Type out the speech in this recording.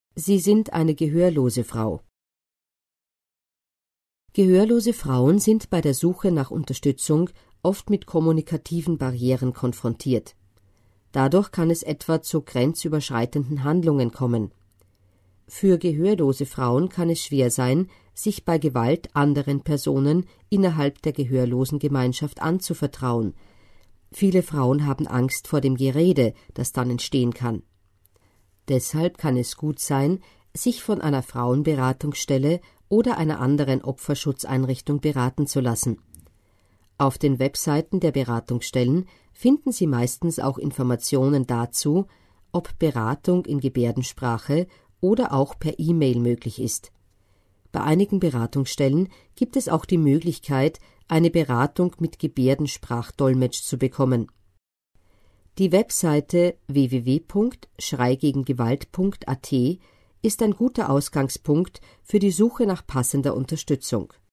Sie sind eine gehörlose Frau. Gehörlose Frauen sind bei der Suche nach Unterstützung oft mit kommunikativen Barrieren konfrontiert. Dadurch kann es etwa zu grenzüberschreitenden Handlungen kommen. Für gehörlose Frauen kann es schwer sein, sich bei Gewalt anderen Personen innerhalb der gehörlosen Gemeinschaft anzuvertrauen. Viele Frauen haben Angst vor dem Gerede, das dann entstehen kann. Deshalb kann es gut sein, sich von einer Frauenberatungsstelle oder einer anderen Opferschutzeinrichtung beraten zu lassen. Auf den Webseiten der Beratungsstellen finden Sie meistens auch Informationen dazu, ob Beratung in Gebärdensprache oder auch per E-Mail möglich ist. Bei einigen Beratungsstellen gibt es auch die Möglichkeit, eine Beratung mit Gebärdensprachdolmetsch zu bekommen. Die Webseite www.schreigegengewalt.at ist ein guter Ausgangspunkt für die Suche nach passender Unterstützung.